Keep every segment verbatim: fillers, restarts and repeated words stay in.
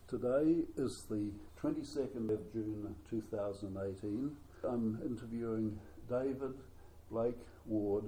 Today is the twenty-second of June two thousand eighteen. I'm interviewing David Blake Ward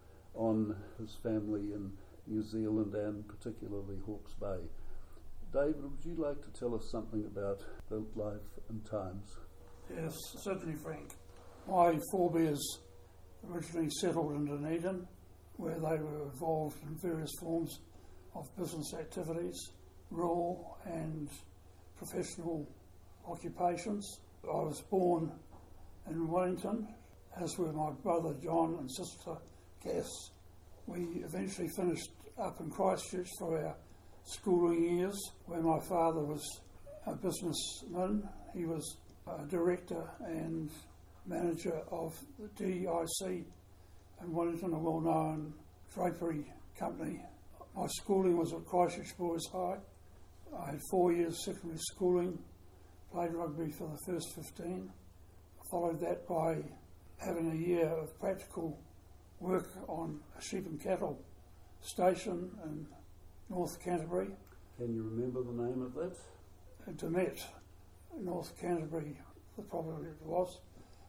on his family in New Zealand and particularly Hawke's Bay. David, would you like to tell us something about the life and times? Yes, certainly, Frank. My forebears originally settled in Dunedin, where they were involved in various forms of business activities, rural and professional occupations. I was born in Wellington, as were my brother John and sister Cass. We eventually finished up in Christchurch for our schooling years, where my father was a businessman. He was a director and manager of the D I C in Wellington, a well-known drapery company. My schooling was at Christchurch Boys High. I had four years secondary schooling, played rugby for the first fifteen. Followed that by having a year of practical work on a sheep and cattle station in North Canterbury. Can you remember the name of that? Demet, North Canterbury, probably it was.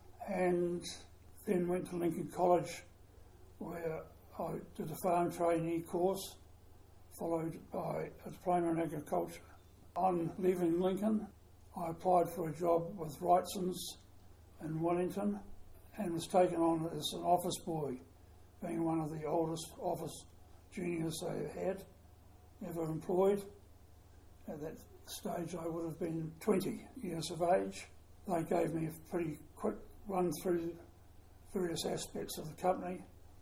And then went to Lincoln College, where I did a farm trainee course, followed by a diploma in agriculture. On leaving Lincoln, I applied for a job with Wrightson's in Wellington and was taken on as an office boy, being one of the oldest office juniors they had ever employed. At that stage I would have been twenty years of age. They gave me a pretty quick run through various aspects of the company,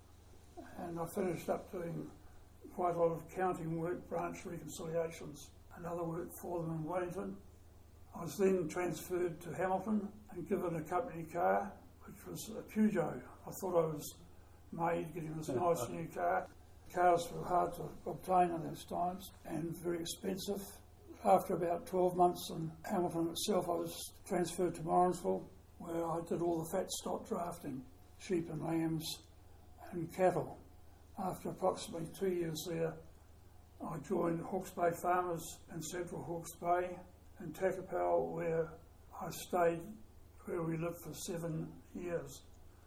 and I finished up doing quite a lot of accounting work, branch reconciliations and other work for them in Wellington. I was then transferred to Hamilton and given a company car, which was a Peugeot. I thought I was made getting this nice new car. Cars were hard to obtain in those times and very expensive. After about twelve months in Hamilton itself, I was transferred to Morrinsville, where I did all the fat stock drafting, sheep and lambs and cattle. After approximately two years there, I joined Hawke's Bay Farmers in central Hawke's Bay in Takapau, where I stayed, where we lived for seven years.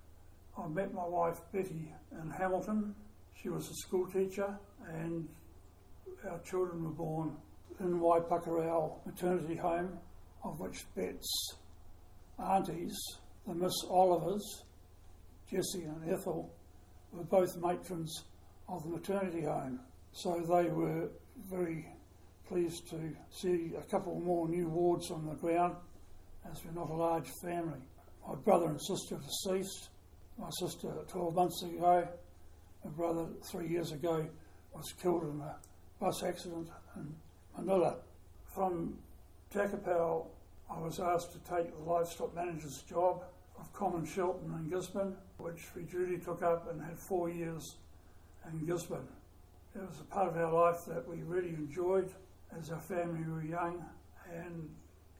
I met my wife Betty in Hamilton. She was a school teacher, and our children were born in Waipakarau maternity home, of which Bet's aunties, the Miss Olivers, Jessie and Ethel, were both matrons of the maternity home. So they were very pleased to see a couple more new wards on the ground, as we're not a large family. My brother and sister deceased. My sister twelve months ago. My brother three years ago was killed in a bus accident in Manila. From Takapau, I was asked to take the livestock manager's job of Common Shelton in Gisborne, which we duly took up and had four years in Gisborne. It was a part of our life that we really enjoyed as our family were young, and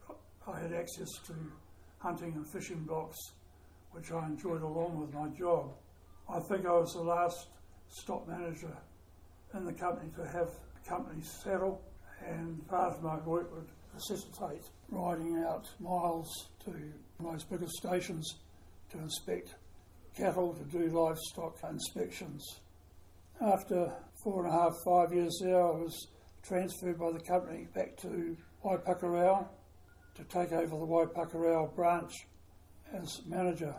I had access to hunting and fishing blocks, which I enjoyed along with my job. I think I was the last stock manager in the company to have the company settle, and part of my work would necessitate riding out miles to those bigger stations to inspect cattle, to do livestock inspections. After four and a half, five years there, I was transferred by the company back to Waipakarau to take over the Waipakarau branch as manager.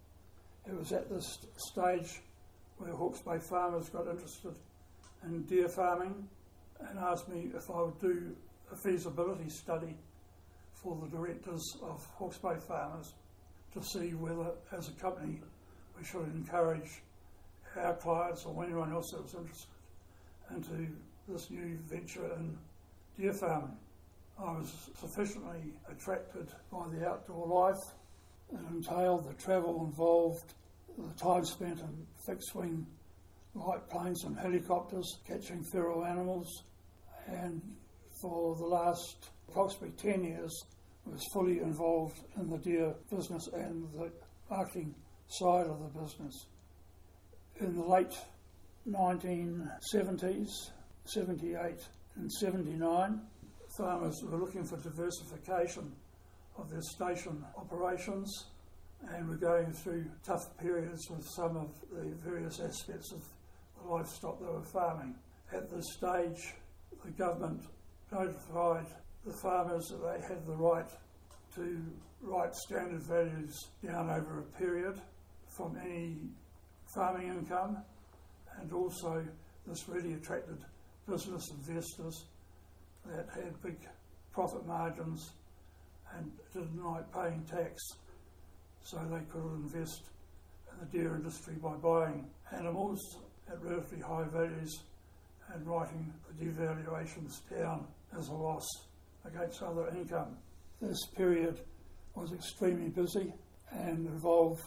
It was at this stage where Hawke's Bay Farmers got interested in deer farming and asked me if I would do a feasibility study for the directors of Hawke's Bay Farmers to see whether, as a company, we should encourage our clients or anyone else that was interested into this new venture in deer farming. I was sufficiently attracted by the outdoor life. It entailed the travel involved, the time spent in fixed-wing light planes and helicopters, catching feral animals, and for the last approximately ten years was fully involved in the deer business and the marketing side of the business. In the late nineteen seventies, seventy-eight and seventy-nine, farmers were looking for diversification of their station operations and were going through tough periods with some of the various aspects of the livestock they were farming. At this stage, the government notified the farmers that they had the right to write standard values down over a period from any farming income, and also this really attracted business investors that had big profit margins and didn't like paying tax, so they could invest in the dairy industry by buying animals at relatively high values and writing the devaluations down as a loss against other income. This period was extremely busy and involved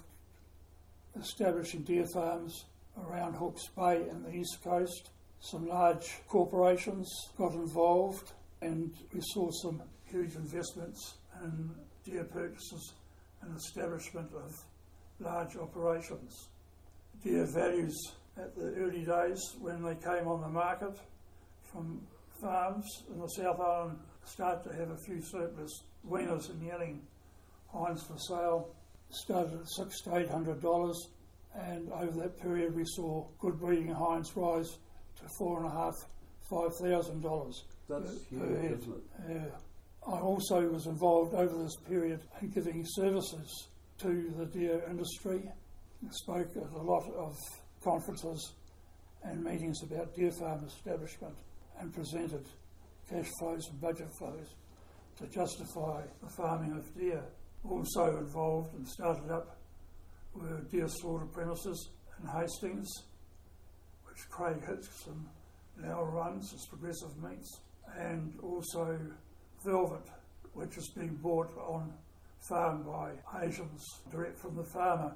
establishing deer farms around Hawke's Bay and the east coast. Some large corporations got involved and we saw some huge investments in deer purchases and establishment of large operations. Deer values at the early days when they came on the market from farms in the South Island started to have a few surplus weaners and yearling hinds for sale. Started at six to eight hundred dollars, and over that period we saw good breeding hinds rise to four and a half, five thousand dollars. That's per, huge, per head. isn't it? Yeah. I also was involved over this period in giving services to the deer industry. I spoke at a lot of conferences and meetings about deer farm establishment and presented cash flows and budget flows to justify the farming of deer. Also involved and started up were deer slaughter premises in Hastings, which Craig Hickson now runs as Progressive Meats, and also Velvet, which is being bought on farm by Asians direct from the farmer.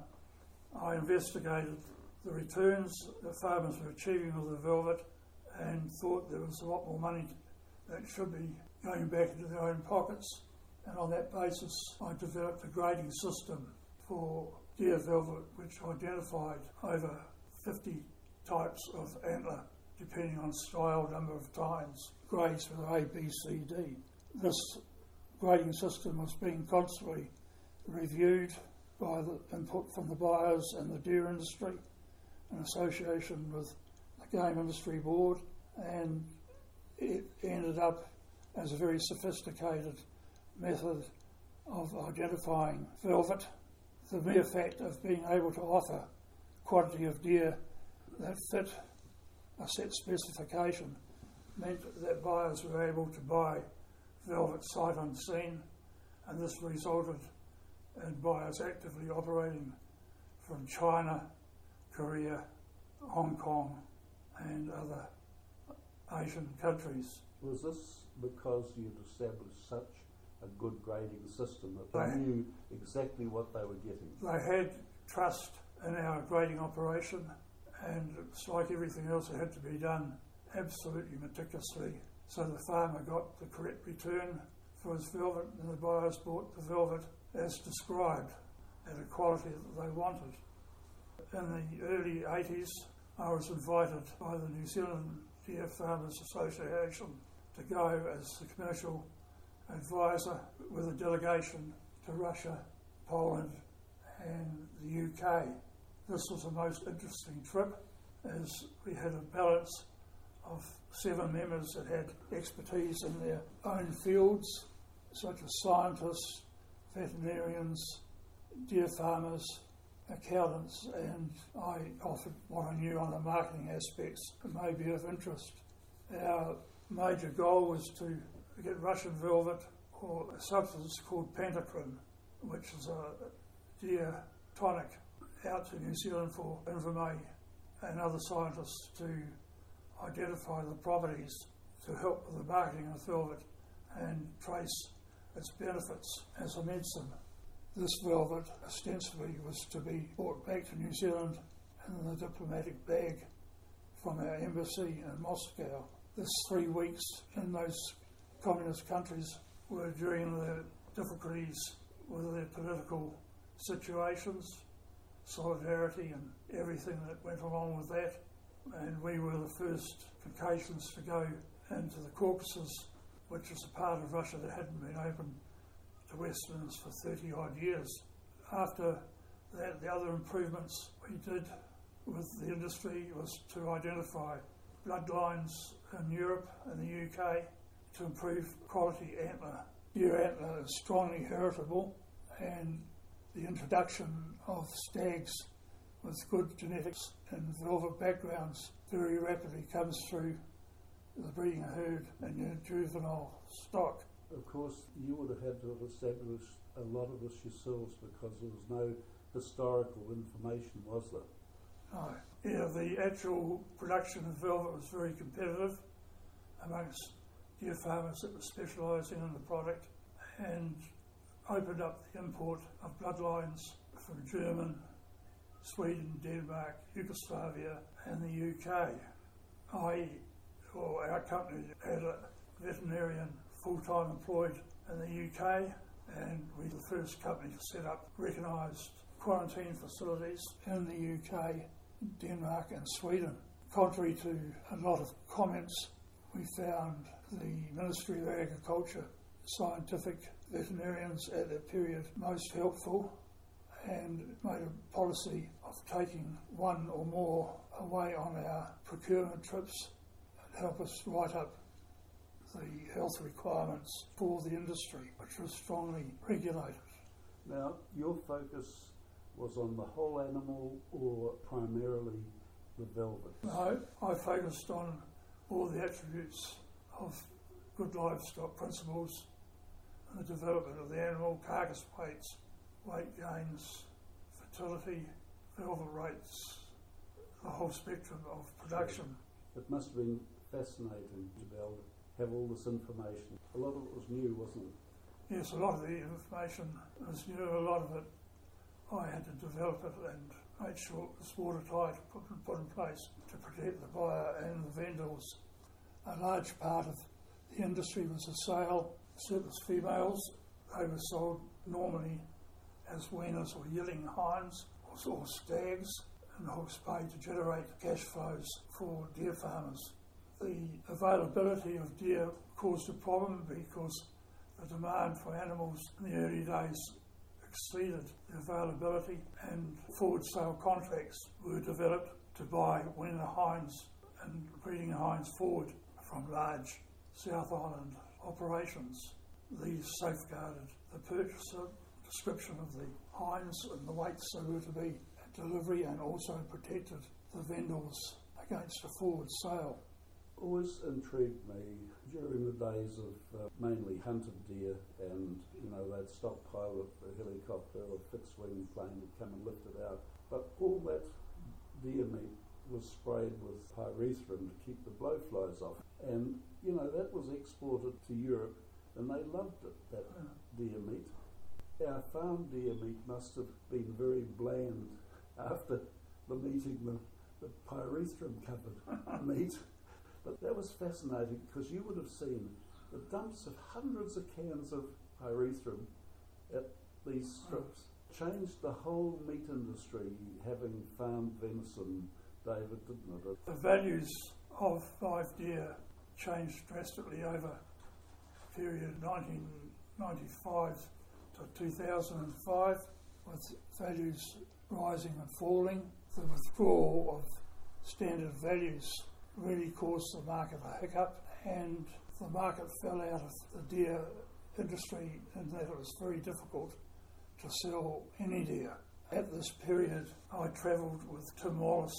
I investigated the returns that farmers were achieving with the Velvet and thought there was a lot more money that should be going back into their own pockets, and on that basis I developed a grading system for deer velvet which identified over fifty types of antler depending on style, number of times, grades with A, B, C, D. This grading system was being constantly reviewed by the input from the buyers and the deer industry in association with the Game Industry Board, and it ended up as a very sophisticated method of identifying velvet. The mere fact of being able to offer quantity of deer that fit a set specification meant that buyers were able to buy velvet sight unseen, and this resulted in buyers actively operating from China, Korea, Hong Kong and other Asian countries. Was this because you'd established such a good grading system that they, they knew exactly what they were getting? They had trust in our grading operation, and it's like everything else, it had to be done absolutely meticulously so the farmer got the correct return for his velvet and the buyers bought the velvet as described at a quality that they wanted. In the early eighties I was invited by the New Zealand Deer Farmers Association to go as the commercial advisor with a delegation to Russia, Poland and the U K. This was a most interesting trip as we had a balance of seven members that had expertise in their own fields, such as scientists, veterinarians, deer farmers, accountants, and I offered what I knew on the marketing aspects that may be of interest. Our major goal was to get Russian velvet, or a substance called Pentacrin, which is a deer tonic, out to New Zealand for Invermay and other scientists to identify the properties to help with the marketing of velvet and trace its benefits as a medicine. This velvet ostensibly was to be brought back to New Zealand in the diplomatic bag from our embassy in Moscow. This three weeks in those communist countries were during the difficulties with their political situations, solidarity and everything that went along with that. And we were the first Caucasians to go into the Caucasus which is a part of Russia that hadn't been open to Westerners for thirty odd years. After that, the other improvements we did with the industry was to identify bloodlines in Europe and the U K to improve quality antler. Deer antler is strongly heritable, and the introduction of stags with good genetics and velvet backgrounds very rapidly comes through the breeding herd and your juvenile stock. Of course, you would have had to have established a lot of this yourselves because there was no historical information, was there? No. Yeah, the actual production of velvet was very competitive amongst deer farmers that were specialising in the product, and opened up the import of bloodlines from German, Sweden, Denmark, Yugoslavia and the U K. I, or our company, had a veterinarian full-time employed in the U K, and we were the first company to set up recognised quarantine facilities in the U K, Denmark and Sweden. Contrary to a lot of comments, we found the Ministry of Agriculture, scientific veterinarians at that period most helpful, and made a policy of taking one or more away on our procurement trips and help us write up the health requirements for the industry, which was strongly regulated. Now, your focus was on the whole animal or primarily the velvet? No, I focused on all the attributes of good livestock principles, the development of the animal, carcass weights, weight gains, fertility, velvet rates, the whole spectrum of production. It must have been fascinating to be able to have all this information. A lot of it was new, wasn't it? Yes, a lot of the information was new, a lot of it I had to develop it and make sure it was watertight, put, put in place to protect the buyer and the vendors. A large part of the industry was the sale of surplus females. They were sold normally as weaners or yearling hinds or, or stags, and hooks paid to generate cash flows for deer farmers. The availability of deer caused a problem because the demand for animals in the early days exceeded the availability, and forward sale contracts were developed to buy weaner hinds and breeding hinds forward from large South Island operations. These safeguarded the purchaser, description of the hinds and the weights they were to be at delivery, and also protected the vendors against a forward sale. Always intrigued me during the days of uh, mainly hunted deer, and you know they'd stockpile it, a helicopter or fixed wing plane would come and lift it out. But all that deer meat was sprayed with pyrethrum to keep the blowflies off, and you know that was exported to Europe, and they loved it, that deer meat. Our farm deer meat must have been very bland after the meeting the, the pyrethrum covered meat. But that was fascinating because you would have seen the dumps of hundreds of cans of pyrethrum at these strips. Changed the whole meat industry, having farmed venison, David, didn't it? The values of live deer changed drastically over the period nineteen ninety-five to two thousand five, with values rising and falling. The withdrawal of standard values really caused the market a hiccup, and the market fell out of the deer industry in that it was very difficult to sell any deer. At this period, I travelled with Tim Wallace,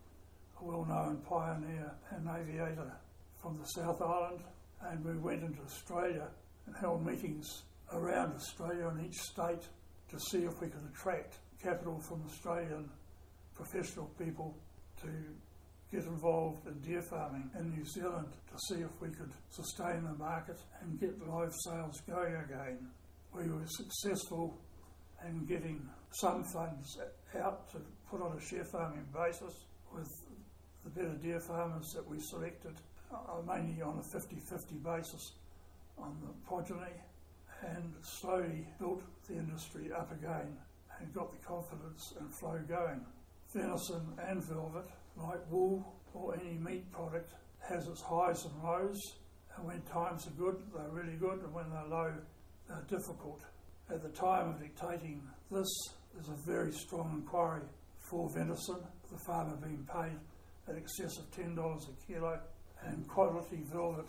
a well-known pioneer and aviator from the South Island, and we went into Australia and held meetings around Australia in each state to see if we could attract capital from Australian professional people to get involved in deer farming in New Zealand, to see if we could sustain the market and get live sales going again. We were successful in getting some funds out to put on a share farming basis with the better deer farmers that we selected, uh, mainly on a fifty-fifty basis on the progeny, and slowly built the industry up again and got the confidence and flow going. Venison and velvet, like wool or any meat product, has its highs and lows, And when times are good, they're really good, and when they're low, they're difficult. At the time of dictating this, there's a very strong inquiry for venison, the farmer being paid in excess of ten dollars a kilo, and quality velvet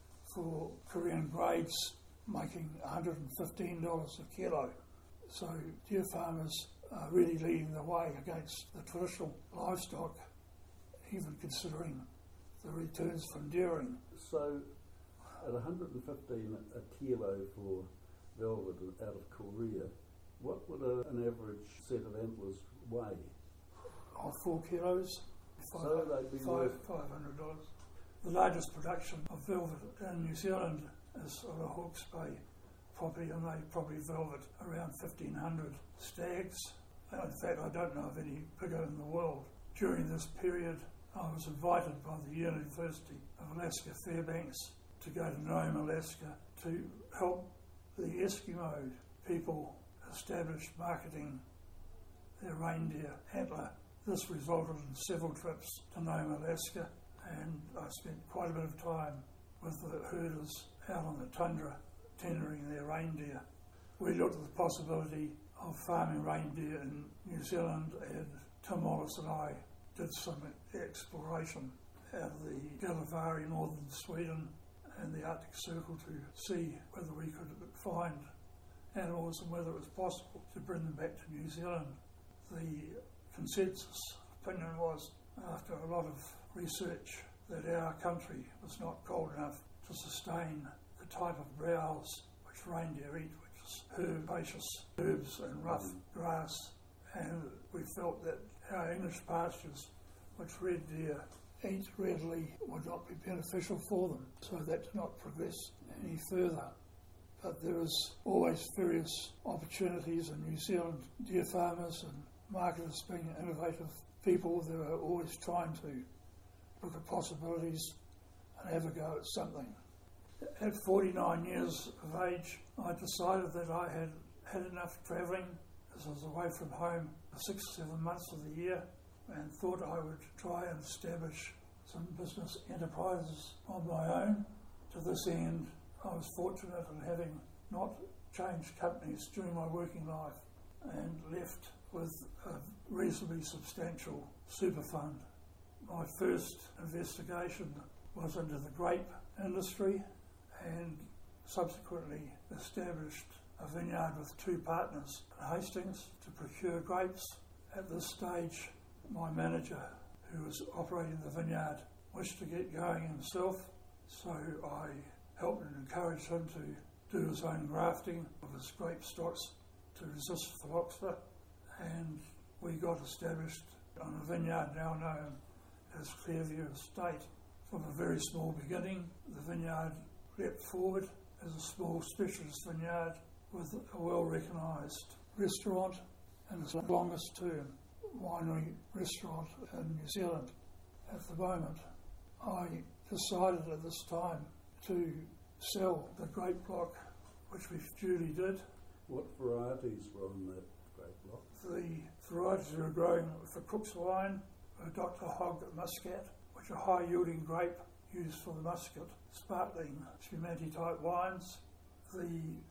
for Korean grades making one hundred fifteen dollars a kilo. So deer farmers are really leading the way against the traditional livestock, even considering the returns from dairying. So at one hundred fifteen a kilo for velvet out of Korea, what would a, an average set of antlers weigh? Oh, four kilos, five, so they'd be five, worth five hundred dollars. The largest production of velvet in New Zealand is on the Hawke's Bay property, and they probably velvet around fifteen hundred stags. In fact, I don't know of any bigger in the world. During this period, I was invited by the University of Alaska Fairbanks to go to Nome, Alaska, to help the Eskimo people establish marketing their reindeer antler. This resulted in several trips to Nome, Alaska, and I spent quite a bit of time with the herders out on the tundra tendering their reindeer. We looked at the possibility of farming reindeer in New Zealand, and Tim Wallace and I did some exploration out of the Gallivare, northern Sweden, and the Arctic Circle to see whether we could find animals and whether it was possible to bring them back to New Zealand. The consensus opinion was, after a lot of research, that our country was not cold enough to sustain the type of browse which reindeer eat, which is herbaceous herbs and rough grass, and we felt that our English pastures, which red deer eat readily, would not be beneficial for them, so that did not progress any further. But there was always various opportunities in New Zealand. Deer farmers and marketers, being innovative people, they were always trying to look at possibilities and have a go at something. At forty-nine years of age, I decided that I had had enough travelling, as I was away from home for six or seven months of the year, and thought I would try and establish some business enterprises on my own. To this end, I was fortunate in having not changed companies during my working life and left with a reasonably substantial super fund. My first investigation was into the grape industry, and subsequently established a vineyard with two partners in Hastings to procure grapes. At this stage, my manager, who was operating the vineyard, wished to get going himself, so I helped and encouraged him to do his own grafting of his grape stocks to resist phylloxera, and we got established on a vineyard now known as Clearview Estate. From a very small beginning, the vineyard leapt forward as a small specialist vineyard with a well-recognised restaurant and its longest term winery restaurant in New Zealand. At the moment, I decided at this time to sell the grape block, which we duly did. What varieties were on that grape block? The varieties we were growing for Cook's wine were Doctor Hogg Muscat, which are high-yielding grape used for the muscat, sparkling Spumante-type wines. The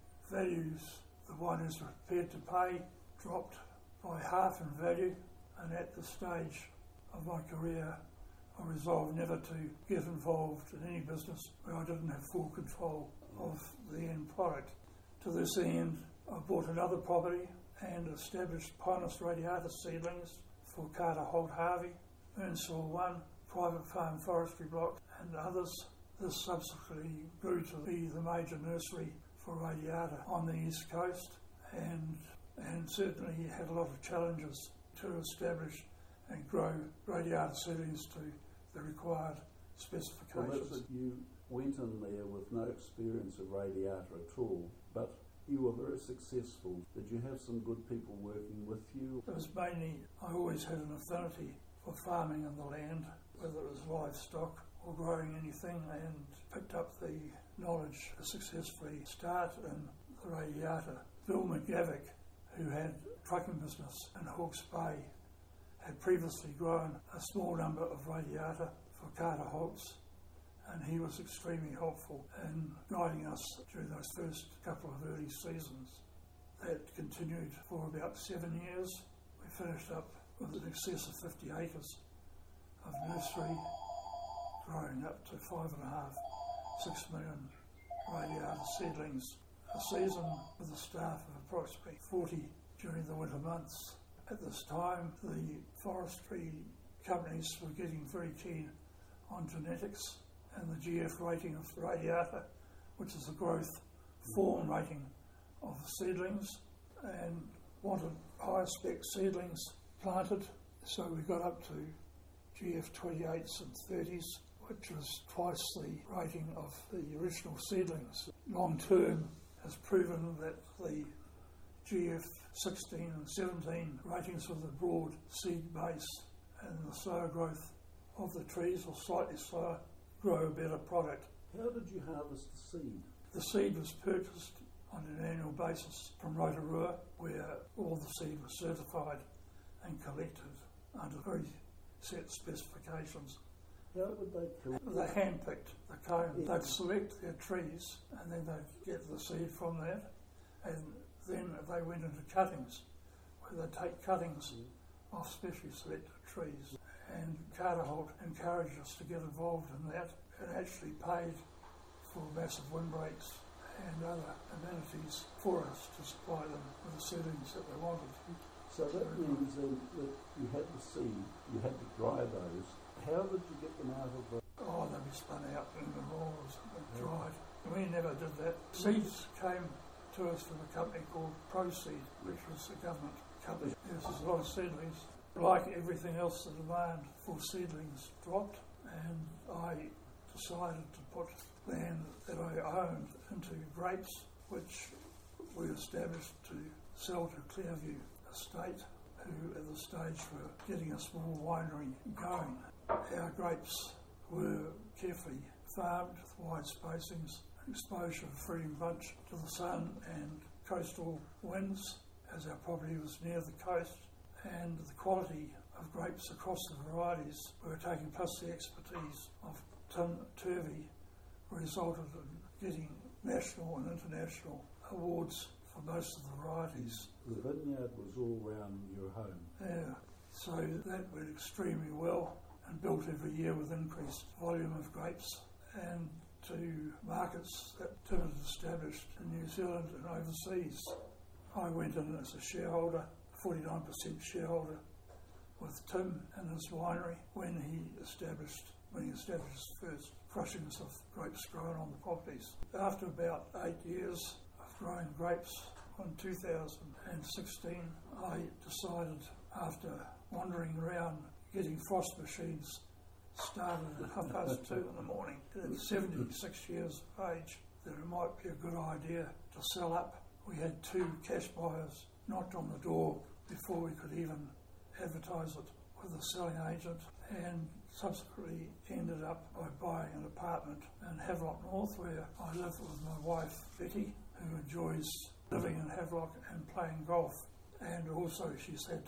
values the wineries were prepared to pay dropped by half in value, and at this stage of my career I resolved never to get involved in any business where I didn't have full control of the end product. To this end, I bought another property and established Pinus radiata seedlings for Carter Holt Harvey, Earnsaw one, private farm forestry block, and others. This subsequently grew to be the major nursery for radiata on the east coast, and and certainly had a lot of challenges to establish and grow radiata seedlings to the required specifications. Well, that's it. You went in there with no experience of radiata at all, but you were very successful. Did you have some good people working with you? It was mainly, I always had an affinity for farming in the land, whether it was livestock or growing anything, and picked up the knowledge to successfully start in the radiata. Bill McGavick, who had a trucking business in Hawke's Bay, had previously grown a small number of radiata for Carter Holt's, and he was extremely helpful in guiding us during those first couple of early seasons. That continued for about seven years. We finished up with in excess of fifty acres of nursery, growing up to five and a half, six million radiata seedlings a season, with a staff of approximately forty during the winter months. At this time, the forestry companies were getting very keen on genetics and the G F rating of radiata, which is the growth form rating of the seedlings, and wanted higher spec seedlings planted. So we got up to G F twenty-eights and thirties, which was twice the rating of the original seedlings. Long term has proven that the G F sixteen and seventeen ratings with the broad seed base and the slower growth of the trees, or slightly slower, grow a better product. How did you harvest the seed? The seed was purchased on an annual basis from Rotorua, where all the seed was certified and collected under very set specifications. How would they collect? They handpicked the cone. They'd select their trees and then they'd get the seed from that, and then they went into cuttings, where they'd take cuttings mm. off specially selected trees. And Carter Holt encouraged us to get involved in that, and actually paid for massive windbreaks and other amenities for us to supply them with the seedlings that they wanted. So that means then that you had the seed, you had to dry those. How did you get them out of the... Oh, they'd be spun out in the rollers and dried. We never did that. Seeds came to us from a company called Proseed, which was a government company. There was a lot of seedlings. Like everything else, the demand for seedlings dropped, and I decided to put land that I owned into grapes, which we established to sell to Clearview Estate, who at the stage were getting a small winery going. Our grapes were carefully farmed with wide spacings, exposure of fruiting bunch to the sun and coastal winds, as our property was near the coast, and the quality of grapes across the varieties we were taking, plus the expertise of Tim Turvey, resulted in getting national and international awards for most of the varieties. The vineyard was all round your home. Yeah, so that went extremely well, and built every year with increased volume of grapes, and to markets that Tim had established in New Zealand and overseas. I went in as a shareholder, forty-nine percent shareholder, with Tim and his winery when he established when he established his first crushings of grapes grown on the properties. After about eight years of growing grapes, in two thousand sixteen, I decided, after wandering around getting frost machines started at half past two in the morning, at seventy-six years of age, that it might be a good idea to sell up. We had two cash buyers knocked on the door before we could even advertise it with a selling agent, and subsequently ended up by buying an apartment in Havelock North, where I live with my wife Betty, who enjoys living in Havelock and playing golf, and also she's had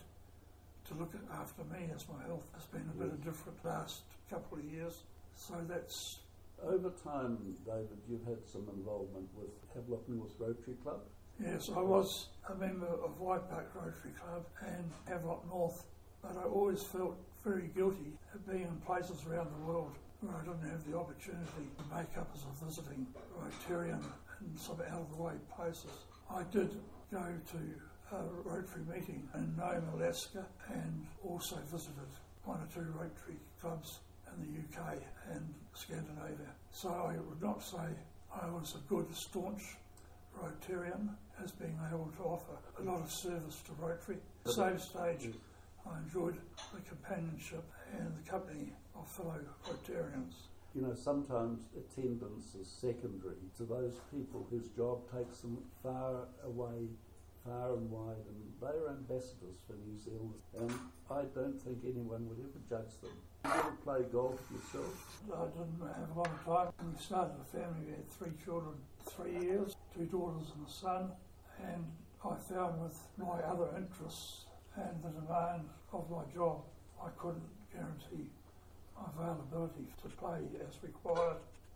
to look after me as my health has been a bit different last couple of years. So that's... Over time, David, you've had some involvement with Havelock North Rotary Club? Yes, I was a member of White Park Rotary Club and Havelock North, but I always felt very guilty at being in places around the world where I didn't have the opportunity to make up as a visiting Rotarian in some out-of-the-way places. I did go to a Rotary meeting in Nome, Alaska, and also visited one or two Rotary clubs in the U K and Scandinavia. So I would not say I was a good, staunch Rotarian, as being able to offer a lot of service to Rotary. At the same stage, I enjoyed the companionship and the company of fellow Rotarians. You know, sometimes attendance is secondary to those people whose job takes them far away, far and wide, and they're ambassadors for New Zealand, and I don't think anyone would ever judge them. Did you ever play golf yourself? I didn't have a lot of time. When we started a family, we had three children, three years, two daughters and a son, and I found with my other interests and the demand of my job, I couldn't guarantee availability to play as required.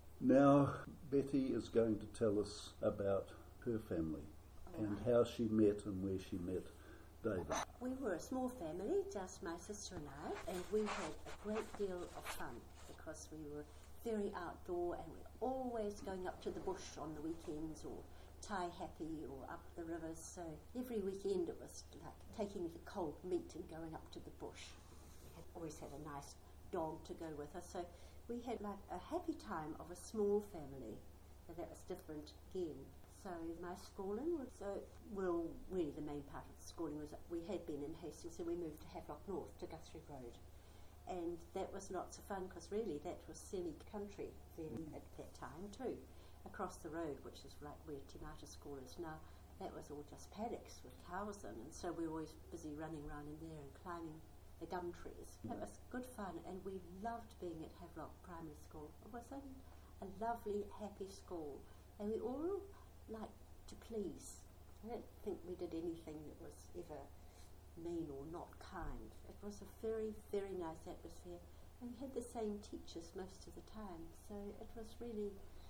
Now, Betty is going to tell us about her family and how she met and where she met David. We were a small family, just my sister and I, and we had a great deal of fun because we were very outdoor and we were always going up to the bush on the weekends or Tai Happy or up the rivers. So every weekend it was like taking the cold meat and going up to the bush. We had always had a nice dog to go with us. So we had like a happy time of a small family, and that was different again. So my schooling was, so, well, really the main part of the schooling was that we had been in Hastings and we moved to Havelock North, to Guthrie Road. And that was lots of fun because really that was semi-country then at that time too. Across the road, which is like where Te Mata School is now, that was all just paddocks with cows in, and so we were always busy running around in there and climbing the gum trees. It was good fun, and we loved being at Havelock Primary School. It was a, a lovely, happy school, and we all liked to please. I don't think we did anything that was ever mean or not kind. It was a very, very nice atmosphere, and we had the same teachers most of the time, so it was really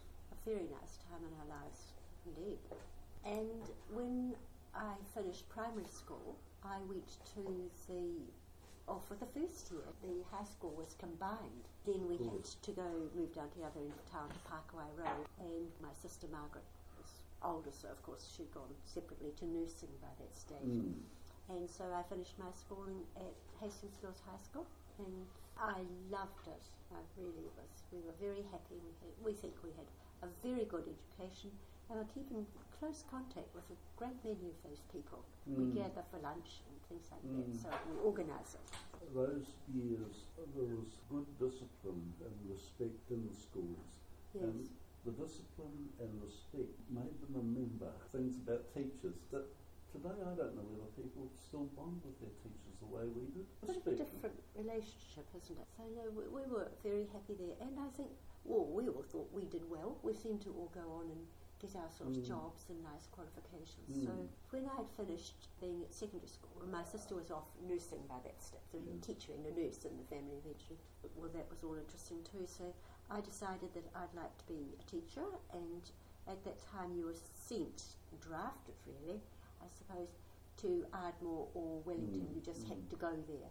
a very nice time in our lives indeed. And when I finished primary school, I went to the, oh, for the first year, the high school was combined. Then we had to go, move down to the other end of town, to Parkway Road, and my sister Margaret was older, so of course she'd gone separately to nursing by that stage. Mm. And so I finished my schooling at Hastings Hills High School, and I loved it. I really was. We were very happy. We, had, we think we had a very good education, and we're keeping close contact with a great many of those people. Mm. We gather for lunch and things like mm. that, so we organise it. Those years, there was good discipline and respect in the schools. Yes. And the discipline and respect made them remember things about teachers that today I don't know whether people still bond with their teachers the way we did. It's a different relationship, isn't it? So no, we, we were very happy there, and I think, well, we all thought we did well. We seemed to all go on and get ourselves mm. jobs and nice qualifications. Mm. So when I had finished being at secondary school, my sister was off nursing by that stage, so yeah. teacher and a nurse in the family eventually. Well, that was all interesting too. So I decided that I'd like to be a teacher, and at that time you were sent, drafted really, I suppose, to Ardmore or Wellington. Mm. You just mm. had to go there.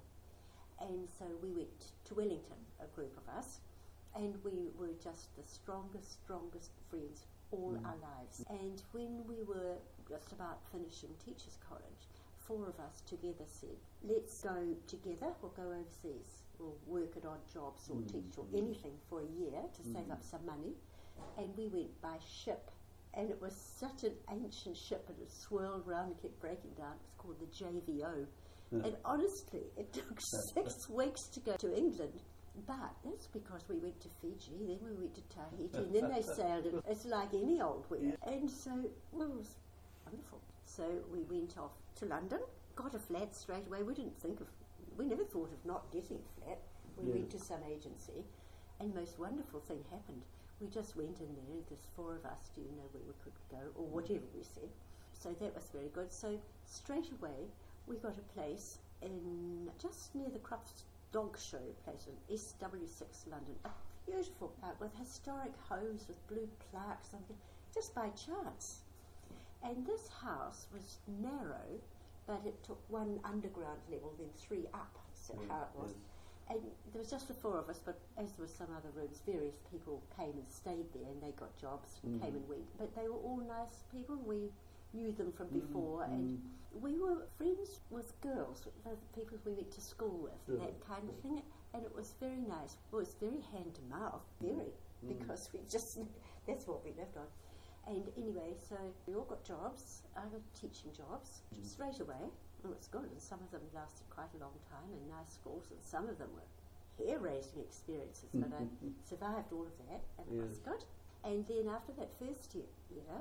And so we went to Wellington, a group of us, and we were just the strongest, strongest friends all mm. our lives. And when we were just about finishing Teachers College, four of us together said, let's go together, we'll go overseas, we'll work at odd jobs or mm. teach or anything for a year to mm. save up some money. And we went by ship. And it was such an ancient ship, and it swirled round and kept breaking down. It was called the J V O. Yeah. And honestly, it took six weeks to go to England. But that's because we went to Fiji, then we went to Tahiti, and then they sailed it. It's like any old week. Yeah. And so, well, it was wonderful. So we went off to London, got a flat straight away. We didn't think of, we never thought of not getting a flat. We yeah. went to some agency, and the most wonderful thing happened. We just went in there, and there's four of us, do you know where we could go, or whatever we said. So that was very good. So straight away, we got a place in just near the Crufts Dog Show place in S W six London. A beautiful park with historic homes with blue plaques, on it, just by chance. And this house was narrow, but it took one underground level, then three up, so mm, how it was. Yes. And there was just the four of us, but as there were some other rooms, various people came and stayed there, and they got jobs, and mm. came and went. But they were all nice people. We knew them from before, mm. and we were friends with girls, the people we went to school with, sure. and that kind of thing. And it was very nice. It was very hand to mouth, very, mm. because we just, that's what we lived on. And anyway, so we all got jobs. I got teaching jobs mm. straight away. Well, it's good, and some of them lasted quite a long time in nice schools, and some of them were hair-raising experiences, but I survived all of that, and it yes. was good. And then after that first year, year,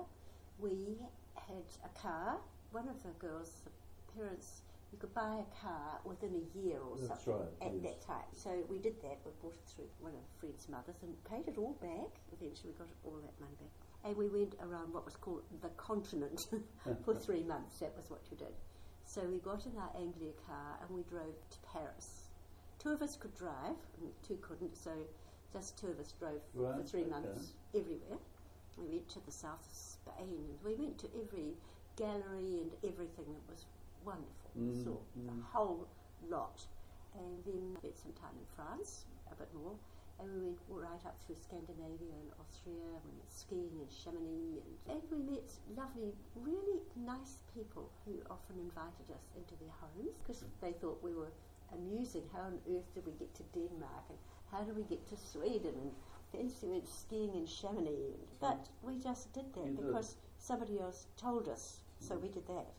we had a car. One of the girls, the parents, you could buy a car within a year or That's something right, at yes. that time. So we did that. We bought it through one of a friend's mothers and paid it all back. Eventually we got all that money back. And we went around what was called the continent for three months. That was what we did. So we got in our Anglia car and we drove to Paris two of us could drive, and two couldn't, so just two of us drove Right, for three okay. months everywhere. We went to the south of Spain, and we went to every gallery and everything. That was wonderful. We Mm, saw mm. the whole lot. And then we spent some time in France, a bit more, and we went right up through Scandinavia and Austria, and we went skiing in Chamonix, and, and we met lovely, really nice people who often invited us into their homes because they thought we were amusing. How on earth did we get to Denmark, and how do we get to Sweden, and then we went skiing in Chamonix. And, but we just did that You did. because somebody else told us, so we did that.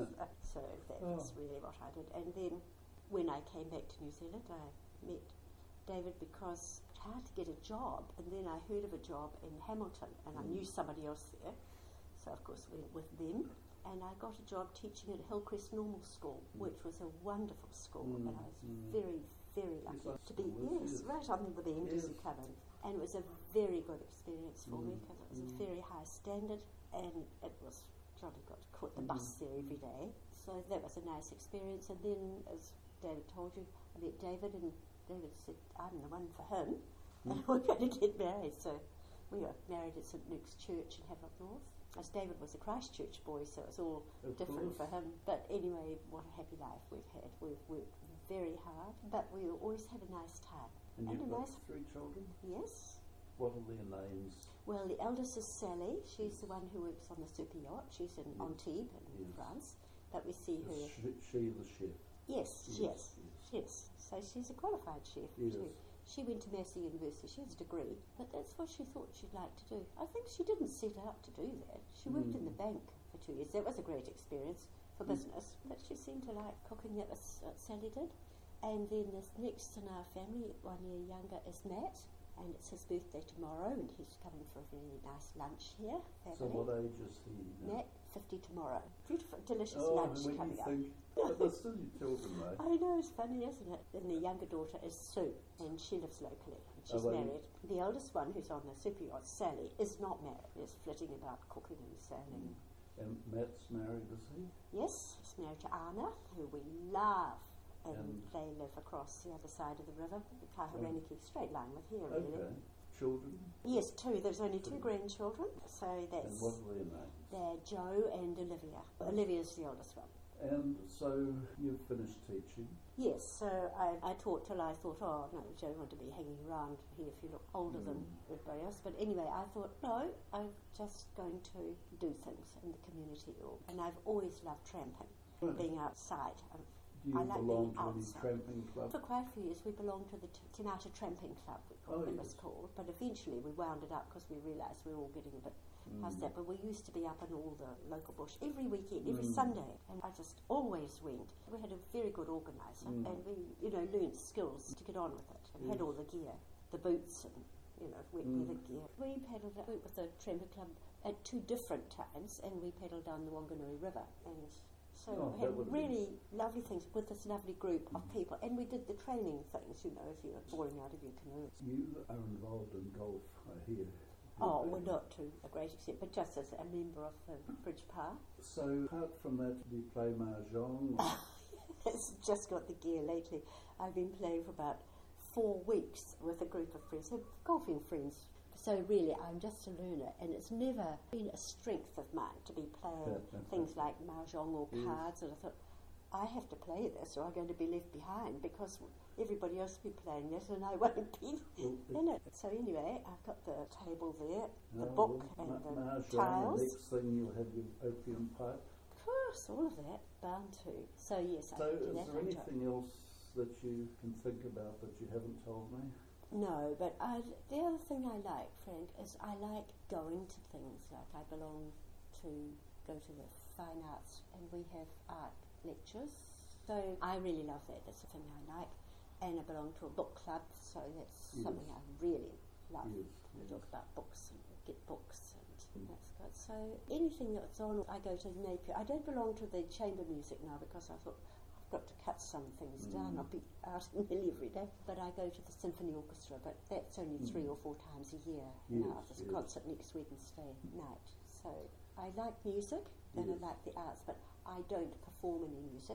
So that Oh. was really what I did. And then when I came back to New Zealand, I met David because it's hard to get a job, and then I heard of a job in Hamilton, and I knew somebody else there, so of course went with them, and I got a job teaching at Hillcrest Normal School, which was a wonderful school, Mm, and I was mm. very, very Yes, lucky I to be, was, yes, yes. right on the bend as you Yes. come in, and it was a very good experience for me Mm, because it was mm. a very high standard, and it was jolly good. Caught the bus Mm. there every day, so that was a nice experience, and then as David told you, I met David, and David said, I'm the one for him, and we're going to get married. So we were married at St Luke's Church in Havelock North. As David was a Christchurch boy, so it was all Of different course. for him. But anyway, what a happy life we've had. We've worked very hard, but we always had a nice time. And And you've a got nice, three children? yes. What are their names? Well, the eldest is Sally. She's the one who works on the super yacht. She's in Yes. Antibes in Yes. France. But we see her. Is she, she the chef? Yes, Yes, yes, yes. yes. So she's a qualified chef Yes. too. She went to Massey University. She has a degree, but that's what she thought she'd like to do. I think she didn't set out to do that. She worked in the Mm. bank for two years. That was a great experience for Mm. business, but she seemed to like cooking. That was what Sally did. And then this next in our family, one year younger, is Matt, and it's his birthday tomorrow, and he's coming for a very nice lunch here. So Family. what age is he now? Matt, fifty tomorrow. Beautiful, delicious Oh, lunch when coming you up. think, but they're still your children, though. I know, it's funny, isn't it? And the younger daughter is Sue, and she lives locally. And she's Oh, well, married. The eldest one, who's on the super yacht, Sally, is not married. Is flitting about cooking and sailing. And Matt's married, is he? Yes, she's married to Anna, who we love. And, And- they live across the other side of the river, the Kahuraniki, straight line with here, really. Okay. Children? Yes, two. There's only two Two. grandchildren, so And that's what are their names? they're Joe and Olivia. Olivia's the oldest one. And so you've finished teaching. Yes, so I, I taught till I thought, oh no, Joe wanted to be hanging around here if you look older than Mm. everybody else. But anyway, I thought, no, I'm just going to do things in the community. Or, and I've always loved tramping, Right. being outside. Um, Do you I like belong being to any outside. tramping club? For quite a few years, we belonged to the T- Tinata Tramping Club, we called Oh, it yes. was called. But eventually we wound it up because we realised we were all getting a bit past Mm. that. But we used to be up in all the local bush every weekend, every Mm. Sunday, and I just always went. We had a very good organiser, Mm. and we, you know, learnt skills to get on with it, and had Yes. all the gear, the boots, and you know, wet Mm. weather gear. We paddled out with the Tramping Club at two different times, and we paddled down the Wanganui River, and so Oh, we that had would be- really lovely things with this lovely group of Mm. people, and we did the training things, you know, if you're falling out of your canoe. You are involved in golf, I hear. Oh, well, not to a great extent, but just as a member of the Bridge Par. So apart from that, do you play mahjong? or- It's just got the gear lately. I've been playing for about four weeks with a group of friends, so golfing friends. So really, I'm just a learner, and it's never been a strength of mine to be playing things like mahjong or Yes. cards. And I thought, I have to play this, or I'm going to be left behind because everybody else will be playing this, and I won't be Well, in it. So anyway, I've got the table there, the Oh, book, well, and ma- the mahjong, tiles. The next thing you'll have your opium pipe. Of course, all of that, bound to. So yes, So I do is that. there I enjoy. anything else that you can think about that you haven't told me? No, but I, the other thing I like, Frank, is I like going to things. Like I belong to go to the fine arts, and we have art lectures. So I really love that. That's the thing I like. And I belong to a book club, so that's Yes. something I really love. Yes, We yes. talk about books and get books, and that's good. So anything that's on, I go to Napier. I don't belong to the chamber music now because I thought I've got to cut some things down. Mm. I'll be out nearly every day. But I go to the symphony orchestra, but that's only Mm. three or four times a year Yes, now. There's yes. a concert next Wednesday night. So I like music and Yes. I like the arts, but I don't perform any music.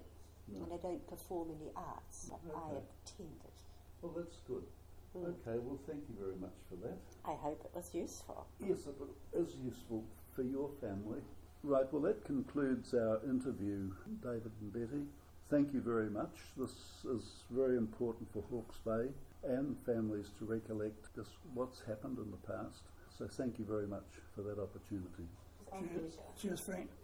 No. And I don't perform any arts, but I Okay. attend it. Well, that's good. Mm. Okay, well, thank you very much for that. I hope it was useful. Yes, it is useful for your family. Right, well, that concludes our interview, David and Betty. Thank you very much. This is very important for Hawke's Bay and families to recollect just what's happened in the past. So thank you very much for that opportunity. Cheers, cheers Frank.